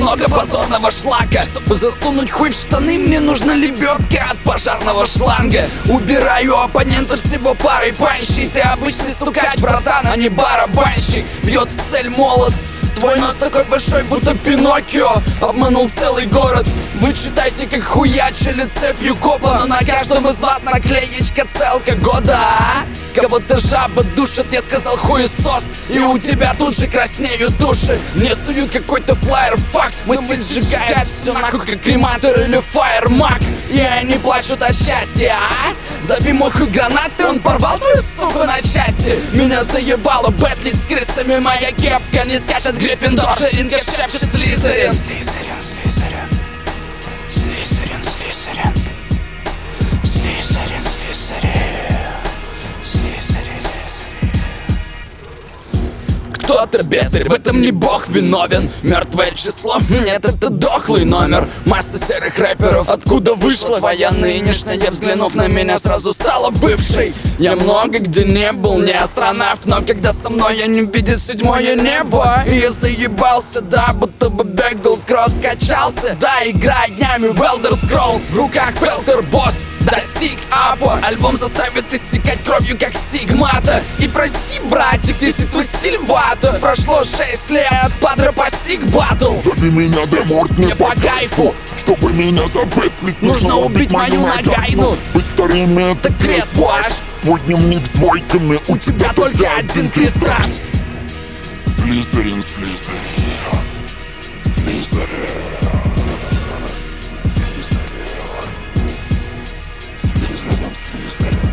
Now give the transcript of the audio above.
много позорного шлака. Чтобы засунуть хуй в штаны, мне нужна лебедка от пожарного шланга. Убираю оппонента всего парой панчей. Ты обычный стукач, братан, а не барабанщик. Бьет в цель молот. Твой нос такой большой, будто Пиноккио. Обманул целый город. Вы читайте, как хуячили цепью копа. Но на каждом из вас наклеечка целка года, а? Кого-то жаба душит, я сказал хуесос. И у тебя тут же краснеют души. Мне суют какой-то флаер, факт. Мы здесь сжигают все нахуй, как крематор или фаермак. И они плачут от счастья, а? Забей мой хуй гранаты, он порвал твою суку на части. Меня заебало Бэтли с крысами, моя кепка не скачет Гриффиндор. Шеринга шепчет Слизерин. Слизерин, Слизерин. Слизерин, Слизерин. Слизерин, Слизерин. Слизерин, Слизерин. Кто-то бездарь, в этом не бог виновен. Мертвое число, нет, это дохлый номер. Масса серых рэперов, откуда вышла твоя нынешняя? Взглянув на меня, сразу стала бывшей. Я много где не был, не астронавт, но когда со мной я не видел седьмое небо. И я заебался, да, будто бы бегал кросс, качался. Да, играя днями в Elder Scrolls. В руках Пелтер Босс достиг апа. Альбом заставит истекать кровью, как стигмата. И прости, братик, если твой стиль вата. Прошло 6 лет, падре постиг батл. Зови меня Деморт, мне по кайфу. Чтобы меня запетлить, нужно убить мою нагайну. Быть вторым — это крест ваш. Твой дневник с двойками, у тебя только один крестраж. Слизерин, Слизерин. Слизерин. Слизерин, Слизерин.